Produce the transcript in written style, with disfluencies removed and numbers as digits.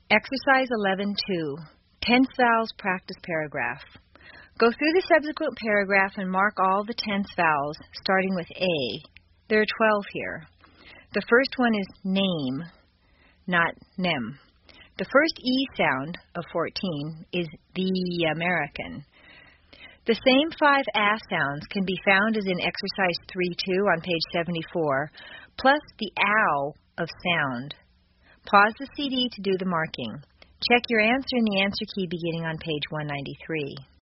Exercise 11-2, tense vowels practice paragraph. Go through the subsequent paragraph and mark all the tense vowels, starting with A. There are 12 here. The first one is name, not nem. The first E sound of 14 is the American. The same 5 A sounds can be found as in exercise 3-2 on page 74, plus the ow of sound. Pause the CD to do the marking. Check your answer in the answer key beginning on page 193.